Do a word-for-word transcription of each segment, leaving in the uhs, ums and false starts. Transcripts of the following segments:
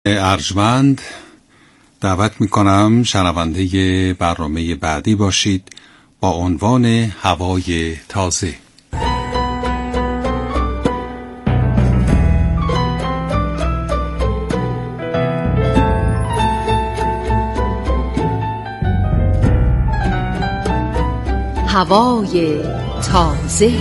ارجمند دعوت میکنم شنونده برنامه بعدی باشید با عنوان هوای تازه. هوای تازه.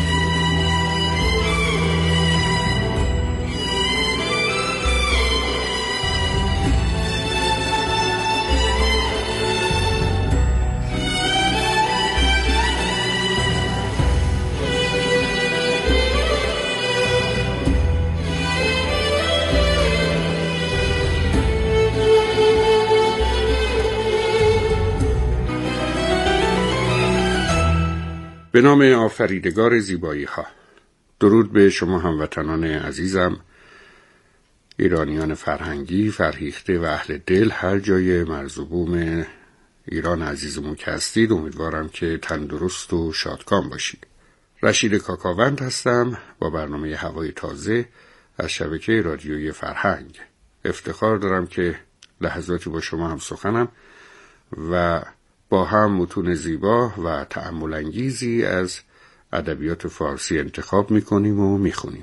به نام آفریدگار زیبایی ها. درود به شما هموطنان عزیزم، ایرانیان فرهنگی، فرهیخته و اهل دل، هر جای مرز و بوم ایران عزیزمون که هستید. امیدوارم که تندرست و شادکام باشید. رشید کاکاوند هستم با برنامه هوای تازه از شبکه رادیویی فرهنگ. افتخار دارم که لحظاتی با شما هم سخنم و با هم متون زیبا و تأمل انگیزی از ادبیات فارسی انتخاب میکنیم و میخونیم.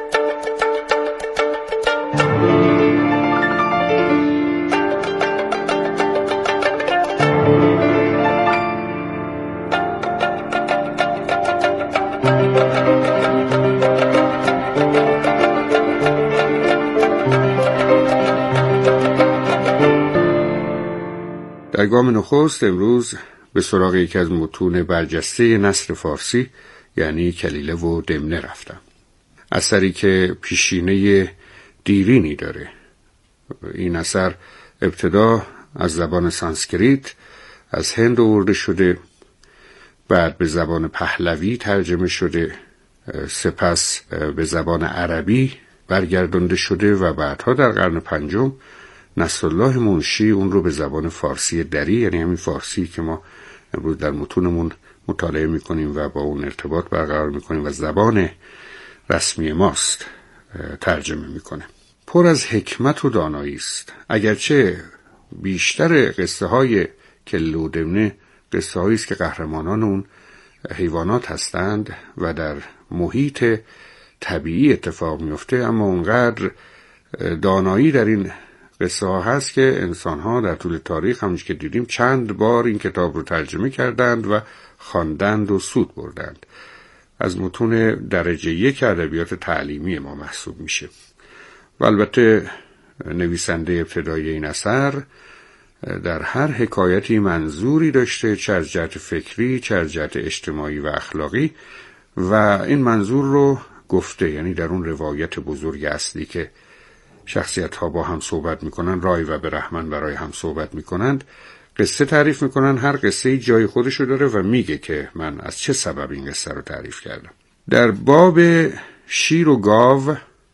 در گام نخست امروز به سراغ یکی از متون برجسته نثر فارسی یعنی کلیله و دمنه رفتم. اثری که پیشینه دیرینی داره. این اثر ابتدا از زبان سانسکریت از هند آورده شده، بعد به زبان پهلوی ترجمه شده، سپس به زبان عربی برگردانده شده و بعدها در قرن پنجم نصرالله منشی اون رو به زبان فارسی دری، یعنی همین فارسی که ما امروز در متونمون مطالعه میکنیم و با اون ارتباط برقرار میکنیم و زبان رسمی ماست، ترجمه میکنه. پر از حکمت و دانایی است. اگرچه بیشتر قصه های کلیله و دمنه قصه هایی است که قهرمانان اون حیوانات هستند و در محیط طبیعی اتفاق میفته، اما اونقدر دانایی در این قصه ها هست که انسان ها در طول تاریخ همونش که دیدیم چند بار این کتاب رو ترجمه کردند و خواندند و سود بردند. از متون درجه یک ادبیات تعلیمی ما محسوب میشه. و البته نویسنده ابتدایی این اثر در هر حکایتی منظوری داشته، چه از جهت فکری، چه از جهت اجتماعی و اخلاقی، و این منظور رو گفته، یعنی در اون روایت بزرگ اصلی که شخصیت ها با هم صحبت میکنن، رای و برهمن برای هم صحبت میکنند، قصه تعریف میکنن. هر قصه جای خودشو داره و میگه که من از چه سبب این قصه رو تعریف کردم. در باب شیر و گاو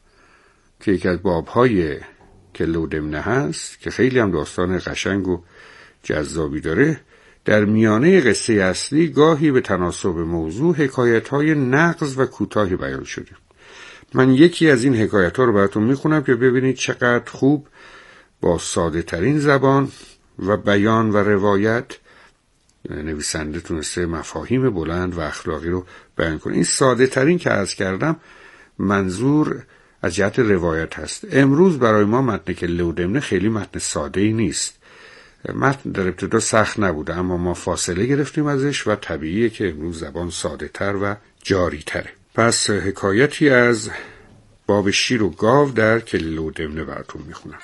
که یکی از بابهای کلیله و دمنه هست که خیلی هم داستان قشنگ و جذابی داره، در میانه قصه اصلی گاهی به تناسب موضوع حکایت‌های نغز و کوتاهی بیان شده. من یکی از این حکایت ها رو براتون میخونم که ببینید چقدر خوب با ساده ترین زبان و بیان و روایت نویسنده تونسته مفاهیم بلند و اخلاقی رو بیان کنه. این ساده ترین که عرض کردم منظور از جهت روایت هست. امروز برای ما متن کلیله و دمنه خیلی متن ساده ای نیست. متن در ابتدا سخت نبوده، اما ما فاصله گرفتیم ازش و طبیعیه که امروز زبان ساده تر و جاری تره. پس حکایتی از باب شیر و گاو در کلیله و دمنه براتون میخونم.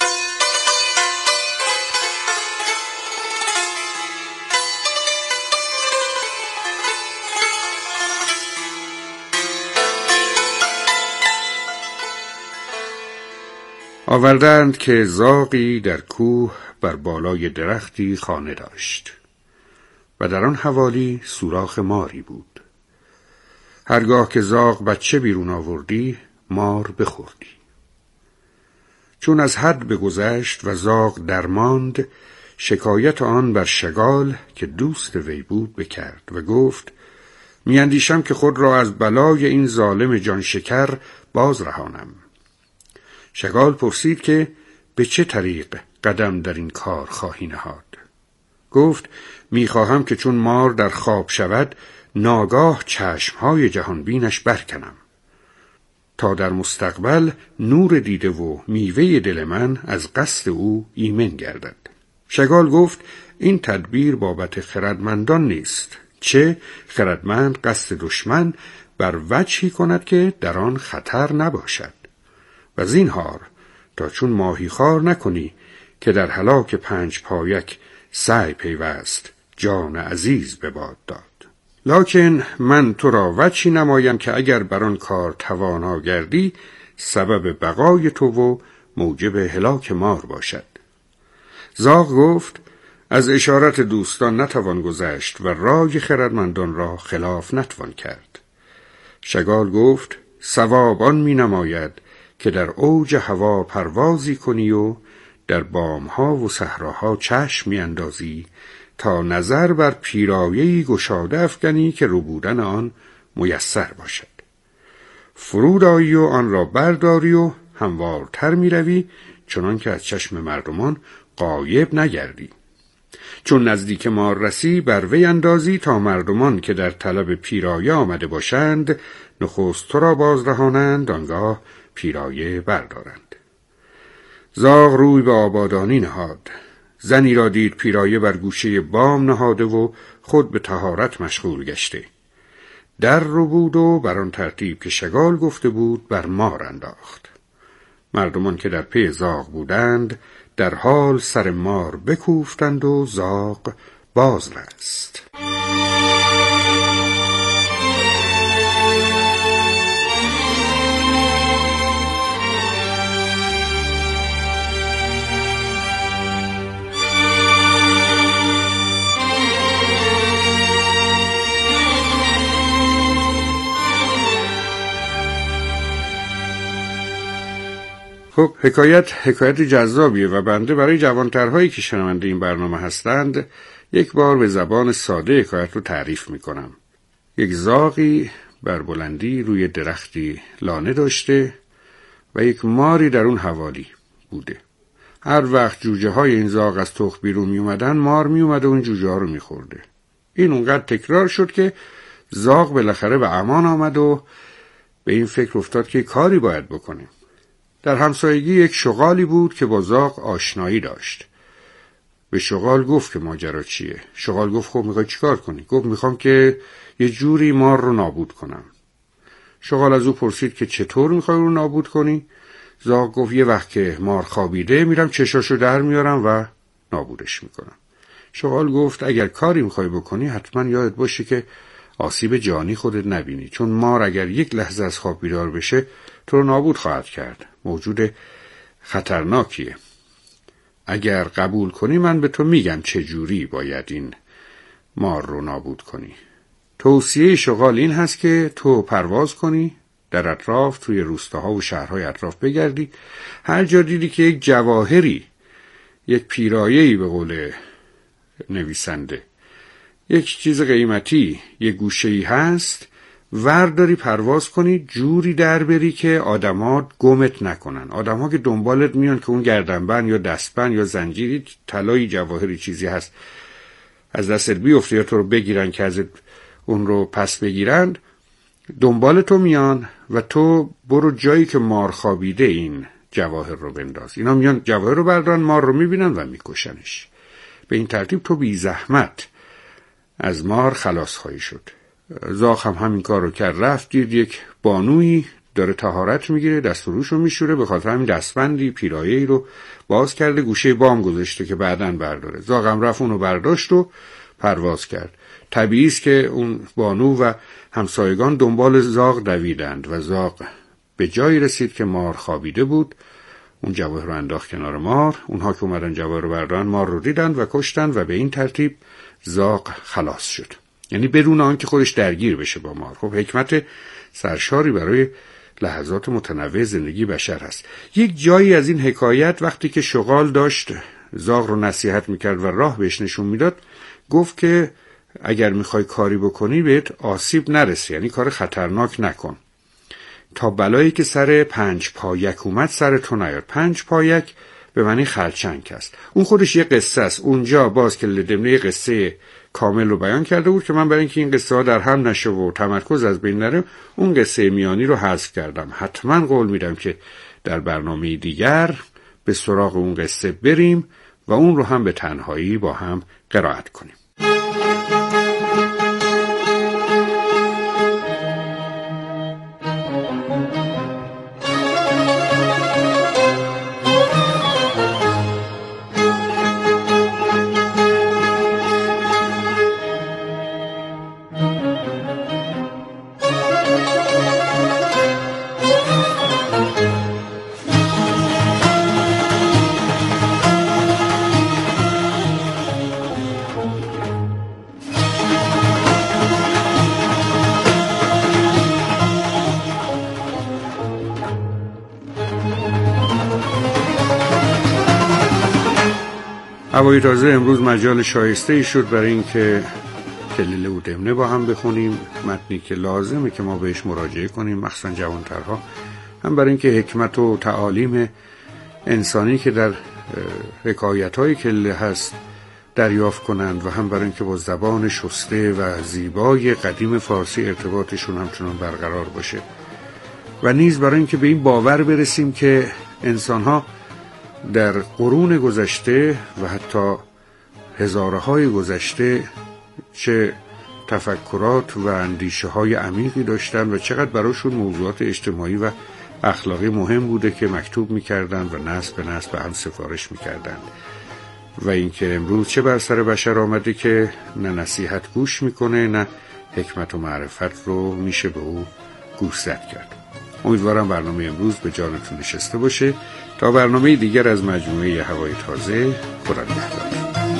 آوردند که زاغی در کوه بر بالای درختی خانه داشت و در آن حوالی سوراخ ماری بود. هرگاه که زاغ بچه بیرون آوردی مار بخوردی. چون از حد بگذشت و زاغ درماند، شکایت آن بر شگال که دوست وی بود بکرد و گفت میاندیشم که خود را از بلای این ظالم جان شکر باز رهانم. شگال پرسید که به چه طریق قدم در این کار خواهی نهاد؟ گفت میخواهم که چون مار در خواب شود ناگاه چشمهای جهانبینش برکنم تا در مستقبل نور دیده و میوه دل من از قصد او ایمن گردد. شگال گفت این تدبیر بابت خردمندان نیست، چه خردمند قصد دشمن بر وجهی کند که در آن خطر نباشد. و زینهار تا چون ماهی خار نکنی که در هلاک پنج پایک سعی پیوست جان عزیز به باد داد. لکن من تو را وجهی نمایم که اگر بر آن کار توانا گردی سبب بقای تو و موجب هلاک مار باشد. زاغ گفت از اشارت دوستان نتوان گذشت و رای خردمندان را خلاف نتوان کرد. شگال گفت صواب آن می نماید که در اوج هوا پروازی کنی و در بامها و صحراها چشم می اندازی تا نظر بر پیرایه‌ای گشاده افکنی که ربودن آن میسر باشد. فرود آیی و آن را برداری و هموارتر می روی چنان که از چشم مردمان غایب نگردی. چون نزدیک مار رسی بر وی اندازی تا مردمان که در طلب پیرایه آمده باشند نخست تو را بازرهانند، آنگاه پیرایه بردارند. زاغ روی به آبادانی نهاد. زنی را دید پیرایه بر گوشه بام نهاده و خود به طهارت مشغول گشته. در رو بود و بر آن ترتیب که شگال گفته بود بر مار انداخت. مردمان که در پی زاغ بودند در حال سر مار بکوفتند و زاغ باز رست. خب حکایت حکایت جذابیه و بنده برای جوانترهایی که شنونده این برنامه هستند یک بار به زبان ساده حکایت رو تعریف میکنم. یک زاغی بر بلندی روی درختی لانه داشته و یک ماری در اون حوالی بوده. هر وقت جوجه های این زاغ از تخم بیرون می اومدن مار می اومده و اون جوجه ها رو می خورده. این اونقدر تکرار شد که زاغ بالاخره به امان آمد و به این فکر افتاد که کاری باید بکنه. در همسایگی یک شغالی بود که با زاغ آشنایی داشت. به شغال گفت که ماجرا چیه. شغال گفت خب میخوای چیکار کنی؟ گفت میخوام که یه جوری مار رو نابود کنم. شغال از او پرسید که چطور میخوای رو نابود کنی؟ زاغ گفت یه وقت که مار خوابیده میرم چشاشو در میارم و نابودش میکنم. شغال گفت اگر کاری میخوای بکنی حتما یادت باشه که آسیب جانی خودت نبینی، چون مار اگر یک لحظه از خواب بیدار بشه تو رو نابود خواهد کرد. موجود خطرناکیه. اگر قبول کنی من به تو میگم چه جوری باید این مار رو نابود کنی. توصیه شغال این هست که تو پرواز کنی، در اطراف توی روستاها و شهرهای اطراف بگردی، هر جا دیدی که یک جواهری، یک پیرایه‌ای به قول نویسنده، یک چیز قیمتی، یک گوشه‌ای هست، ورداری پرواز کنی، جوری در بری که آدما گمت نکنن. آدما که دنبالت میان که اون گردنبند یا دستبند یا زنجیری، طلایی، جواهری چیزی هست از دستت بیفته یا تو رو بگیرن که ازت اون رو پس بگیرند، دنبال تو میان و تو برو جایی که مار خوابیده این جواهر رو بنداز. اینا میان جواهر رو بردارن، مار رو میبینن و میکشنش. به این ترتیب تو بی زحمت از مار خلاص خواهی شد. زاغ هم همین کار رو کرد. رفت دید یک بانویی داره طهارت میگیره، دست و روشو میشوره، به خاطر همین دستبندی پیرایه‌ای رو باز کرده، گوشه بام گذاشته که بعداً برداره. زاغ هم رفت اونو برداشت و پرواز کرد. طبیعی است که اون بانو و همسایگان دنبال زاغ دویدند و زاغ به جایی رسید که مار خوابیده بود. اون جواهر رو انداخت کنار مار. اونها که اومدن جواهر رو بردارن مار رو دیدن و کشتن و به این ترتیب زاغ خلاص شد. یعنی بدون آنکه خودش درگیر بشه با مار. خب حکمت سرشاری برای لحظات متنوع زندگی بشر هست. یک جایی از این حکایت وقتی که شغال داشت زاغ رو نصیحت میکرد و راه بهش نشون میداد، گفت که اگر میخوای کاری بکنی بهت آسیب نرسه، یعنی کار خطرناک نکن تا بلایی که سر پنج پایک اومد سر تو نیاد. پنج پایک به معنی خرچنگ است. اون خودش یه قصه است. اونجا باز که دمنه قصه کامل رو بیان کرده بود که من برای اینکه این قصه ها در هم نشه و تمرکز از بین نره اون قصه میانی رو حذف کردم. حتما قول میدم که در برنامه دیگر به سراغ اون قصه بریم و اون رو هم به تنهایی با هم قرائت کنیم. هوای تازه امروز مجال شایسته ای شد برای اینکه کلیله و دمنه با هم بخونیم، متنی که لازمه که ما بهش مراجعه کنیم، مخصوصا جوانترها، هم برای اینکه حکمت و تعالیم انسانی که در حکایت‌های کلیله هست دریافت کنند و هم برای اینکه با زبان شسته و زیبای قدیم فارسی ارتباطشون همچنان برقرار باشه و نیز برای اینکه به این باور برسیم که انسان‌ها در قرون گذشته و حتی هزارهای گذشته چه تفکرات و اندیشه های عمیقی داشتن و چقدر براشون موضوعات اجتماعی و اخلاقی مهم بوده که مکتوب میکردن و نسل به نسل به هم سفارش میکردن و اینکه امروز چه بر سر بشر آمده که نه نصیحت گوش میکنه نه حکمت و معرفت رو میشه به او گوشزد کرد. امیدوارم برنامه امروز به جانتون نشسته باشه. تا برنامه دیگر از مجموعه هوای تازه، خدا نگهدار.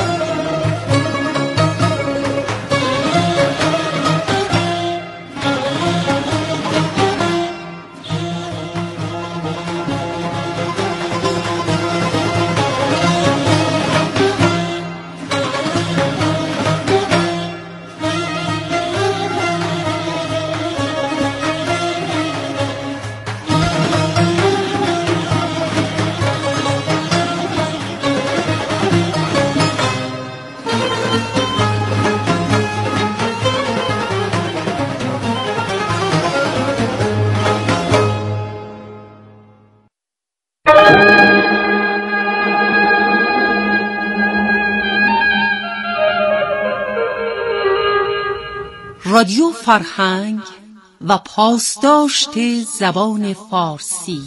رادیو فرهنگ و پاسداشت زبان فارسی.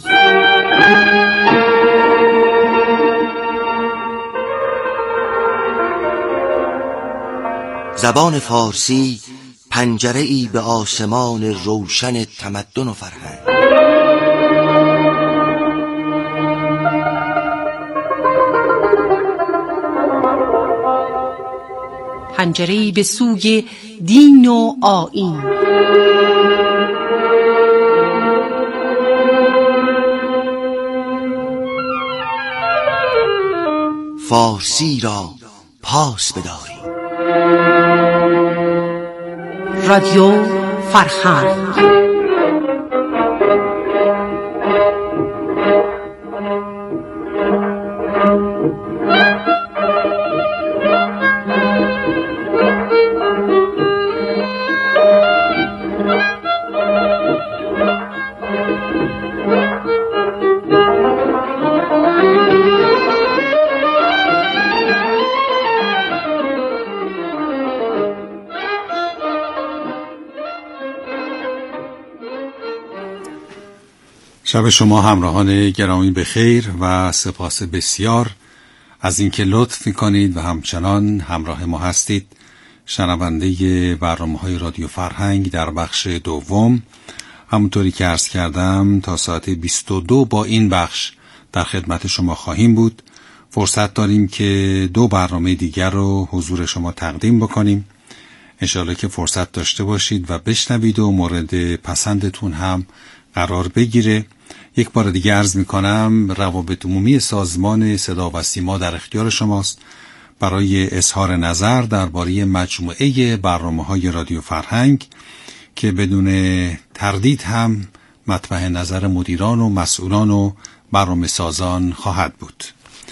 زبان فارسی پنجره‌ای به آسمان روشن تمدن و فرهنگ. پنجره‌ای به سوی دین و آیین. فارسی را پاس بداریم. رادیو فرهنگ. شب شما همراهان گرامی بخیر و سپاس بسیار از اینکه لطف می‌کنید و همچنان همراه ما هستید. شنونده برنامه‌های رادیو فرهنگ در بخش دوم، همونطوری که عرض کردم تا ساعت بیست و دو با این بخش در خدمت شما خواهیم بود. فرصت داریم که دو برنامه دیگر رو حضور شما تقدیم بکنیم. انشاءالله که فرصت داشته باشید و بشنوید و مورد پسندتون هم قرار بگیره. یک بار دیگه عرض میکنم روابط عمومی سازمان صدا و سیما در اختیار شماست برای اظهار نظر درباره مجموعه برنامه‌های رادیو فرهنگ که بدون تردید هم مطرح نظر مدیران و مسئولان و برنامه سازان خواهد بود.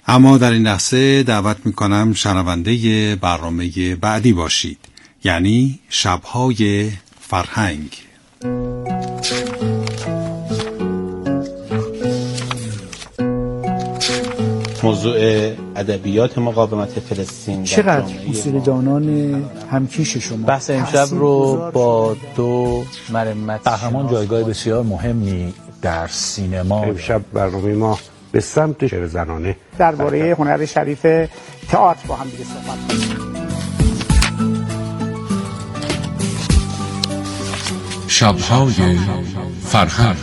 اما در این لحظه دعوت میکنم شنونده برنامه بعدی باشید، یعنی شب‌های فرهنگ. موضوع ادبیات مقاومت فلسطین. چقدر موسیقیدانان همکیش شما بحث امشب رو با دو مرمت قهرمان جایگاه بسیار مهمی در سینما. امشب برنامه ما به سمت شعر زنانه درباره هنر شریف تئاتر با هم دیگه صحبت کنیم. شب‌های فرهنگ.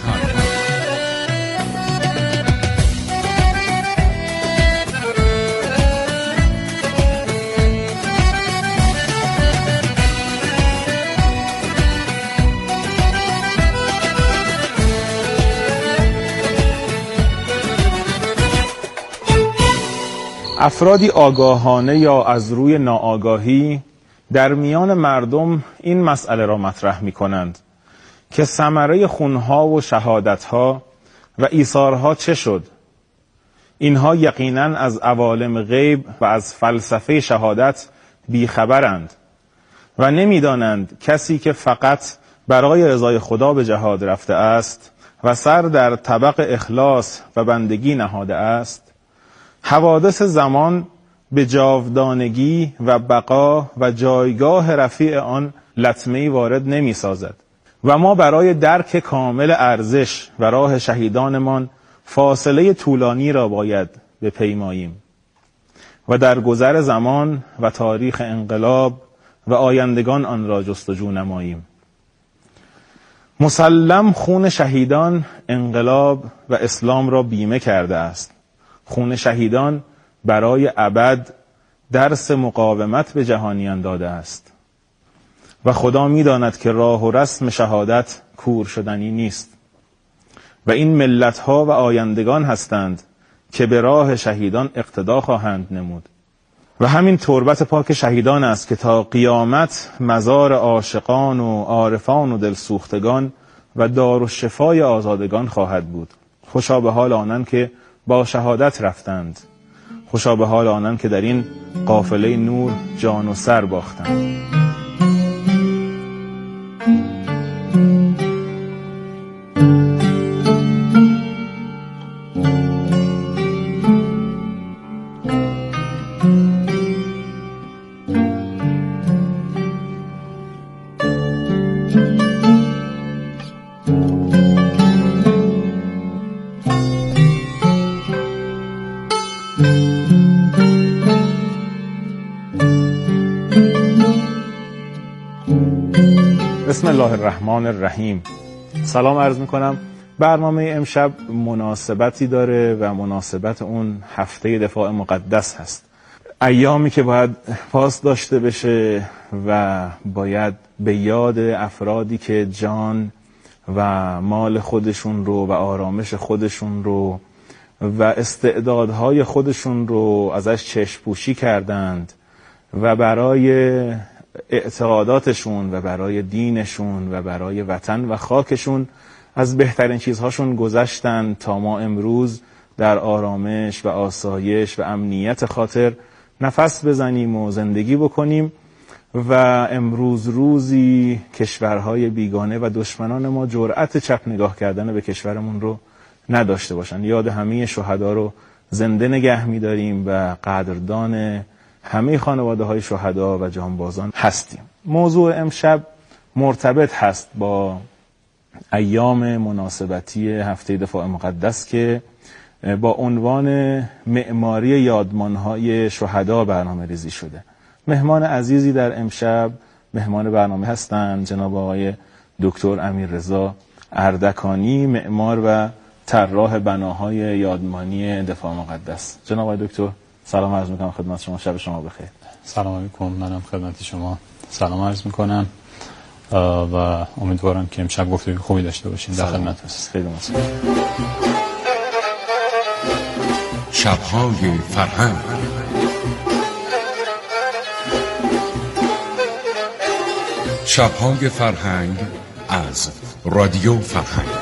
افرادی آگاهانه یا از روی ناآگاهی در میان مردم این مسئله را مطرح می کنند که ثمره خونها و شهادتها و ایثارها چه شد. اینها یقیناً از عوالم غیب و از فلسفه شهادت بیخبرند و نمیدانند کسی که فقط برای رضای خدا به جهاد رفته است و سر در طبق اخلاص و بندگی نهاده است، حوادث زمان به جاودانگی و بقا و جایگاه رفیع آن لطمه‌ای وارد نمی سازد و ما برای درک کامل ارزش و راه شهیدانمان فاصله طولانی را باید بپیماییم و در گذر زمان و تاریخ انقلاب و آیندگان آن را جستجو نماییم. مسلم خون شهیدان انقلاب و اسلام را بیمه کرده است. خون شهیدان برای ابد درس مقاومت به جهانیان داده است و خدا می‌داند که راه و رسم شهادت کور شدنی نیست و این ملت‌ها و آیندگان هستند که به راه شهیدان اقتدا خواهند نمود و همین تربت پاک شهیدان است که تا قیامت مزار عاشقان و عارفان و دلسوختگان و دارالشفای آزادگان خواهد بود. خوشا به حال آنان که با شهادت رفتند، خوشا به حال آنان که در این قافله نور جان و سر باختند. بسم الله الرحمن الرحیم. سلام عرض میکنم. برنامه امشب مناسبتی داره و مناسبت اون هفته دفاع مقدس هست. ایامی که باید پاس داشته بشه و باید به یاد افرادی که جان و مال خودشون رو و آرامش خودشون رو و استعدادهای خودشون رو ازش چشم پوشی کردند و برای اعتقاداتشون و برای دینشون و برای وطن و خاکشون از بهترین چیزهاشون گذشتن تا ما امروز در آرامش و آسایش و امنیت خاطر نفس بزنیم و زندگی بکنیم و امروز روزی کشورهای بیگانه و دشمنان ما جرأت چپ نگاه کردن به کشورمون رو نداشته باشن. یاد همه شهدا رو زنده نگه می‌داریم و قدردان همه خانواده های شهدا و جانبازان هستیم. موضوع امشب مرتبط هست با ایام مناسبتی هفته دفاع مقدس که با عنوان معماری یادمانهای شهدا برنامه ریزی شده. مهمان عزیزی در امشب مهمان برنامه هستند جناب آقای دکتر امیررضا اردکانی، معمار و طراح بناهای یادمانی دفاع مقدس. جناب آقای دکتر سلام عرض میکنم خدمت شما، شب شما بخیر. سلام علیکم، منم خدمت شما سلام عرض میکنم و امیدوارم که امشب گفتگوی خوبی داشته باشیم. در خدمت هستم. خیلی متشکرم. شب‌های فرهنگ. شب‌های فرهنگ از رادیو فرهنگ.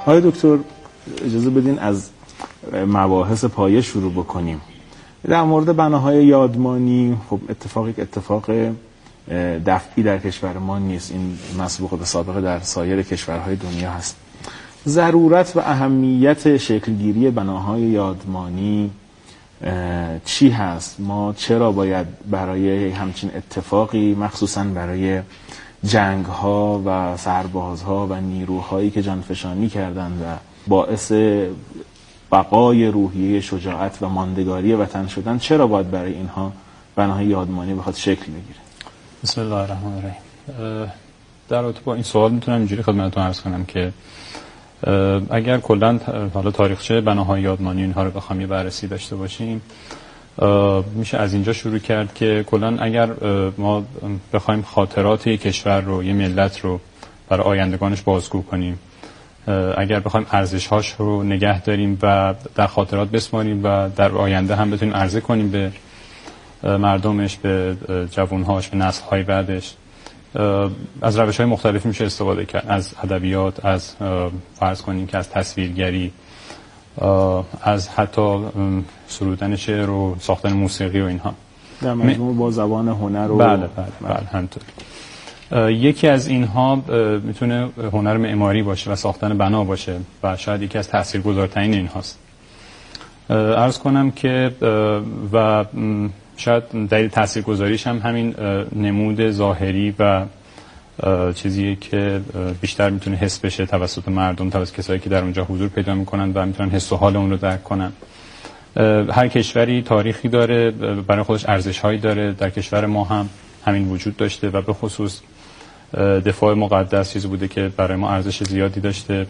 آقای دکتر اجازه بدین از مباحث پایه شروع بکنیم. در مورد بناهای یادمانی خب اتفاق یک اتفاق دفعی در کشور ما نیست، این مسبوق به سابقه در سایر کشورهای دنیا هست. ضرورت و اهمیت شکلگیری بناهای یادمانی چی هست؟ ما چرا باید برای همچین اتفاقی، مخصوصا برای جنگ ها و سربازها و نیروهایی که جانفشانی کردند و باعث بقای روحیه شجاعت و ماندگاری وطن شدن، چرا باید برای اینها بناهای یادمانی بخواد شکل بگیره؟ بسم الله الرحمن الرحیم. در رابطه با این سوال میتونم اینجوری خدمتتون عرض کنم که اگر کلا حالا تاریخچه بناهای یادمانی اینها رو بخوام یه بررسی داشته باشیم، میشه از اینجا شروع کرد که کلا اگر ما بخوایم خاطرات یک کشور رو، یه ملت رو برای آیندگانش بازگو کنیم، اگر بخوایم ارزش‌هاش رو نگه داریم و در خاطرات بسپاریم و در آینده هم بتونیم عرضه کنیم به مردمش، به جوانهاش، به نسل‌های بعدش، از روش‌های مختلفی میشه استفاده کرد، از ادبیات، از فرض کنیم که از تصویرگری، از حتی سرودن شعر و ساختن موسیقی و اینها، در مجموع با زبان هنر و بله بله بله همینطور. یکی از اینها میتونه هنر معماری باشه و ساختن بنا باشه و شاید یکی از تاثیرگذارترین اینهاست. عرض کنم که و شاید دلیل تاثیرگذاریش هم همین نمود ظاهری و چیزیه که بیشتر میتونه حس بشه توسط مردم، توسط کسایی که در اونجا حضور پیدا میکنن و میتونن حس و حال اون رو درک کنن. هر کشوری تاریخی داره، برای خودش ارزش‌هایی داره. در کشور ما هم همین وجود داشته و به خصوص دفاع مقدس چیزی بوده که برای ما ارزش زیادی داشته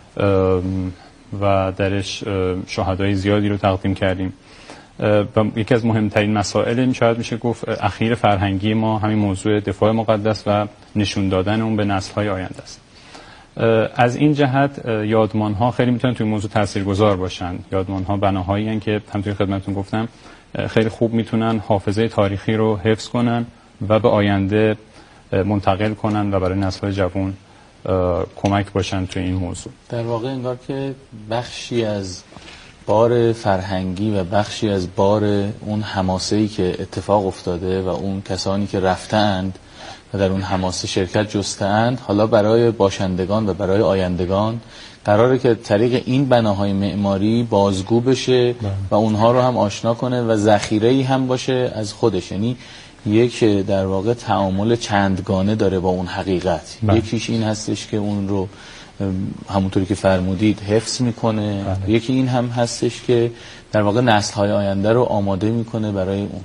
و درش شهدای زیادی رو تقدیم کردیم. و یکی از مهمترین مسائل شاید میشه گفت اخیر فرهنگی ما همین موضوع دفاع مقدس و نشون دادن اون به نسل‌های آینده است. از این جهت یادمان‌ها خیلی میتونن توی موضوع تاثیرگذار باشن. یادمان‌ها بناهایی هستند که همونطوری خدمتتون گفتم خیلی خوب میتونن حافظه تاریخی رو حفظ کنن و به آینده منتقل کنن و برای نسل‌های جوان کمک باشن توی این موضوع. در واقع انگار که بخشی از بار فرهنگی و بخشی از بار اون حماسه‌ای که اتفاق افتاده و اون کسانی که رفتند و در اون حماسه شرکت جستند، حالا برای باشندگان و برای آیندگان قراره که طریق این بناهای معماری بازگو بشه و اونها رو هم آشنا کنه و ذخیره‌ای هم باشه از خودش. یعنی یک در واقع تعامل چندگانه داره با اون حقیقت. بله. یکیش این هستش که اون رو همونطوری که فرمودید حفظ میکنه. بله. یکی این هم هستش که در واقع نسل‌های آینده رو آماده میکنه برای اون.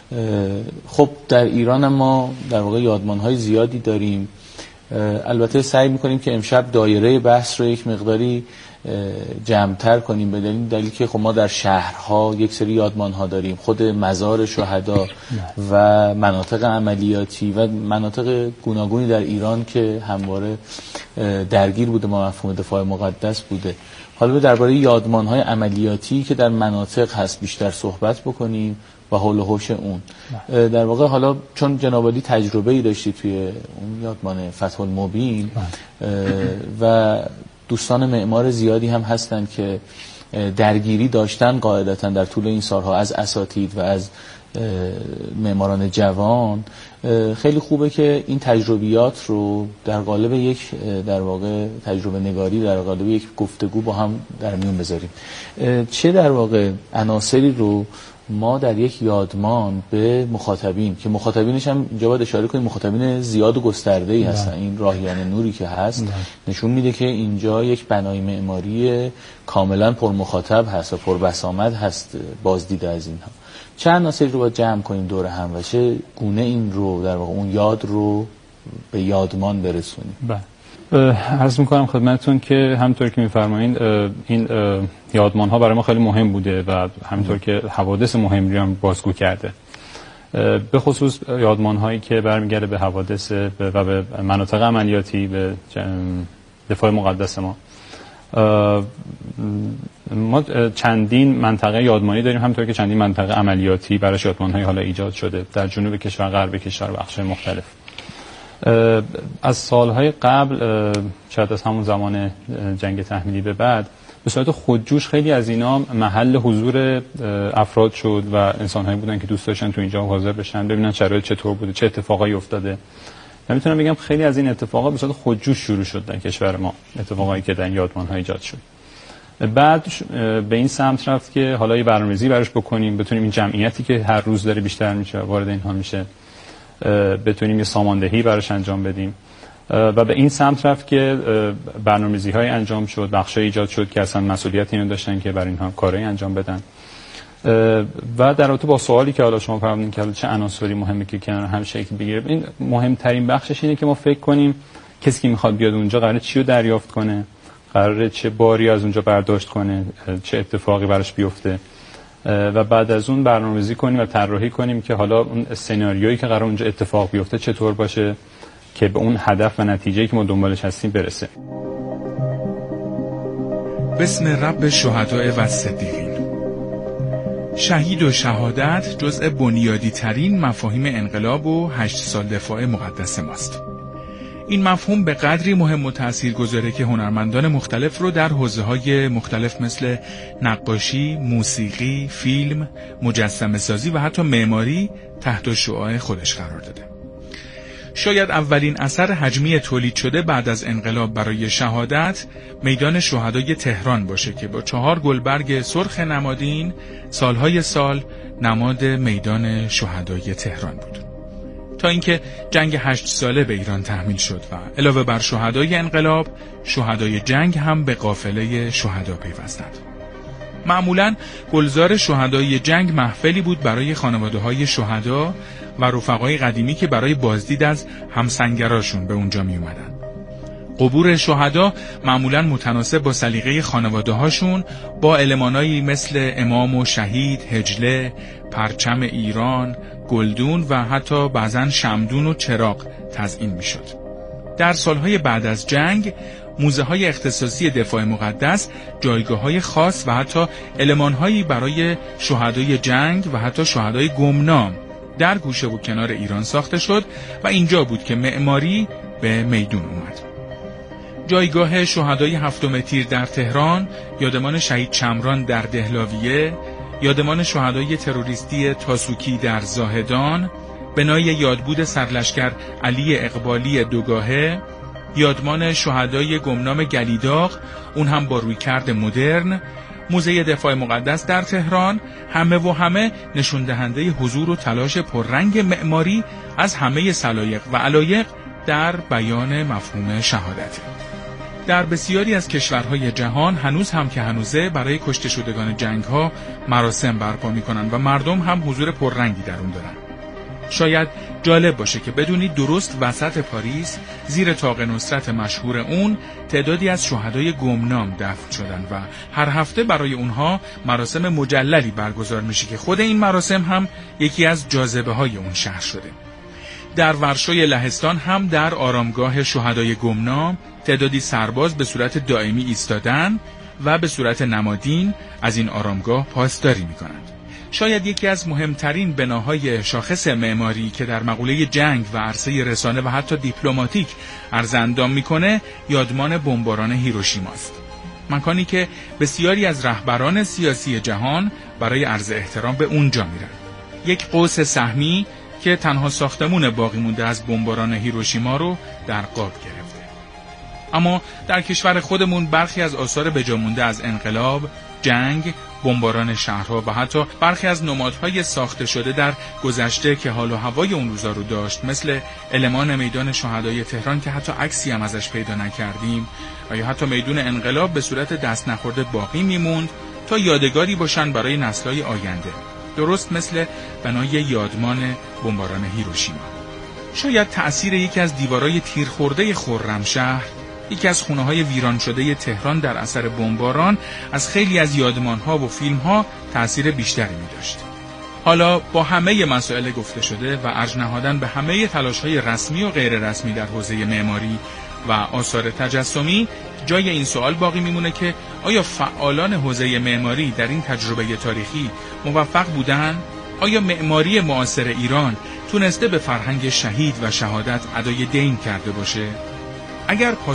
خب در ایران هم ما در واقع یادمان‌های زیادی داریم. البته سعی میکنیم که امشب دایره بحث رو یک مقداری جمع‌تر کنیم به دلیل دلیل که خب ما در شهرها یک سری یادمان‌ها داریم، خود مزار شهدا و مناطق عملیاتی و مناطق گوناگونی در ایران که همواره درگیر بوده با مفهوم دفاع مقدس بوده. حالا درباره یادمان‌های عملیاتی که در مناطق هست بیشتر صحبت بکنیم و حول و حوش اون. در واقع حالا چون جناب عالی تجربه‌ای داشتی توی اون یادمان فتح المبین و دوستان معمار زیادی هم هستن که درگیری داشتن قاعدتا در طول این سالها از اساتید و از معماران جوان، خیلی خوبه که این تجربیات رو در قالب یک در واقع تجربه نگاری، در قالب یک گفتگو با هم در میون بذاریم. چه در واقع عناصری رو ما در یک یادمان به مخاطبین، که مخاطبینش هم اینجا باید اشاره کنیم مخاطبین زیاد و گسترده‌ای هستن، این راهیان نوری که هست ده. نشون میده که اینجا یک بنای معماری کاملا پر مخاطب هست و پر بسامد هست بازدیده از اینها. چند عناصری رو باید جمع کنیم دور هم و چه گونه این رو در واقع اون یاد رو به یادمان برسونیم؟ بله. عرض میکنم خدمتتون که همونطور که میفرمایید این یادمان ها برای ما خیلی مهم بوده و همونطور که حوادث مهمی هم بازگو کرده، به خصوص یادمان هایی که برمیگرده به حوادث و به مناطق عملیاتی، به دفاع مقدس ما. ما چندین منطقه یادمانی داریم، همونطور که چندین منطقه عملیاتی برای یادمان های حالا ایجاد شده در جنوب کشور، غرب کشور، بخش‌های مختلف. از سالهای قبل، شاید از همون زمان جنگ تحمیلی به بعد، به صورت خودجوش خیلی از اینا محل حضور افراد شد و انسان‌هایی بودن که دوست داشتن تو اینجا حاضر بشن، ببینن شرایط چطور بوده، چه اتفاقایی افتاده. من میتونم بگم خیلی از این اتفاقات به صورت خودجوش شروع شد در کشور ما، اتفاقایی که در یادمان‌ها ایجاد شد. بعد به این سمت رفت که حالا یه برنامه‌ریزی براش بکنیم، بتونیم این جمعیتی که هر روز داره بیشتر میشه وارد اینها میشه، بتونیم یه ساماندهی براش انجام بدیم و به این سمت رفت که برنامه‌ریزی‌های انجام شد، بخشای ایجاد شد که اصلا مسئولیت اینو داشتن که برای اینها کارایی انجام بدن. و در رابطه با سوالی که حالا شما فرمودین که چه عناصری مهمه که کنار هم شکل بگیره، این مهمترین بخشش اینه که ما فکر کنیم کسی که میخواد بیاد اونجا قراره چی رو دریافت کنه، قراره چه باری از اونجا برداشت کنه، چه اتفاقی براش بیفته و بعد از اون برنامه‌ریزی کنیم و طراحی کنیم که حالا اون سناریویی که قراره اونجا اتفاق بیفته چطور باشه که به اون هدف و نتیجه‌ای که ما دنبالش هستیم برسه. بسم رب شهداء و صدیقین. شهید و شهادت جزء بنیادی ترین مفاهیم انقلاب و هشت سال دفاع مقدس ماست. این مفهوم به قدری مهم و تاثیرگذاره که هنرمندان مختلف رو در حوزه‌های مختلف مثل نقاشی، موسیقی، فیلم، مجسمه سازی و حتی معماری تحت شعاع خودش قرار داده. شاید اولین اثر حجمی تولید شده بعد از انقلاب برای شهادت میدان شهدای تهران باشه که با چهار گلبرگ سرخ نمادین سالهای سال نماد میدان شهدای تهران بود. تا اینکه جنگ هشت ساله به ایران تحمیل شد و علاوه بر شهدای انقلاب، شهدای جنگ هم به قافله شهدا پیوستند. معمولاً گلزار شهدای جنگ محفلی بود برای خانواده‌های شهدا و رفقای قدیمی که برای بازدید از همسنگراشون به اونجا می اومدن. قبور شهدا معمولاً متناسب با سلیقه خانواده‌هاشون با المانایی مثل امام و شهید، حجله، پرچم ایران، گلدون و حتی بعضاً شمدون و چراغ تزیین می شد. در سالهای بعد از جنگ موزه های اختصاصی دفاع مقدس جایگاه های خاص و حتی المانهایی برای شهدای جنگ و حتی شهدای گمنام در گوشه و کنار ایران ساخته شد و اینجا بود که معماری به میدون اومد. جایگاه شهدای هفتم تیر در تهران، یادمان شهید چمران در دهلاویه، یادمان شهدای تروریستی تاسوکی در زاهدان، بنای یادبود سرلشکر علی اقبالی دوگاهه، یادمان شهدای گمنام گلیداغ، اون هم با رویکرد مدرن، موزه دفاع مقدس در تهران، همه و همه نشون دهنده حضور و تلاش پررنگ معماری از همه سلایق و علایق در بیان مفهوم شهادت. در بسیاری از کشورهای جهان هنوز هم که هنوزه برای کشته شدگان جنگ‌ها مراسم برپا می‌کنن و مردم هم حضور پررنگی در اون دارن. شاید جالب باشه که بدونید درست وسط پاریس زیر طاق نصرت مشهور اون تعدادی از شهدای گمنام دفن شدن و هر هفته برای اونها مراسم مجللی برگزار میشه که خود این مراسم هم یکی از جاذبه های اون شهر شده. در ورشوی لهستان هم در آرامگاه شهدای گمنام تعدادی سرباز به صورت دائمی ایستادن و به صورت نمادین از این آرامگاه پاسداری میکنند. شاید یکی از مهمترین بناهای شاخص معماری که در مقوله جنگ و عرصه رسانه و حتی دیپلماتیک عرض اندام میکنه یادمان بمباران هیروشیماست. مکانی که بسیاری از رهبران سیاسی جهان برای عرض احترام به اونجا میرن. یک قوس سهمی که تنها ساختمون باقی مونده از بمباران هیروشیما رو در قاب گرفته. اما در کشور خودمون برخی از آثار بجامونده از انقلاب، جنگ، بمباران شهرها و حتی برخی از نمادهای ساخته شده در گذشته که حال و هوای اون روزا رو داشت، مثل المان میدان شهدای تهران که حتی عکسی هم ازش پیدا نکردیم و یا حتی میدون انقلاب به صورت دست نخورده باقی میموند تا یادگاری باشن برای نسل‌های آینده، درست مثل بنای یادمان بمباران هیروشیما. شاید تأثیر یکی از دیوارای تیرخورده خرمشهر، یکی از خونه‌های ویران شده تهران در اثر بمباران از خیلی از یادمان‌ها و فیلم‌ها تأثیر بیشتری می‌داشت. حالا با همه مسائل گفته شده و ارج نهادن به همه تلاش‌های رسمی و غیر رسمی در حوزه معماری و آثار تجسمی، جای این سوال باقی میمونه که آیا فعالان حوزه معماری در این تجربه تاریخی موفق بودن آیا معماری معاصر ایران تونسته به فرهنگ شهید و شهادت ادای دین کرده باشه؟ اگر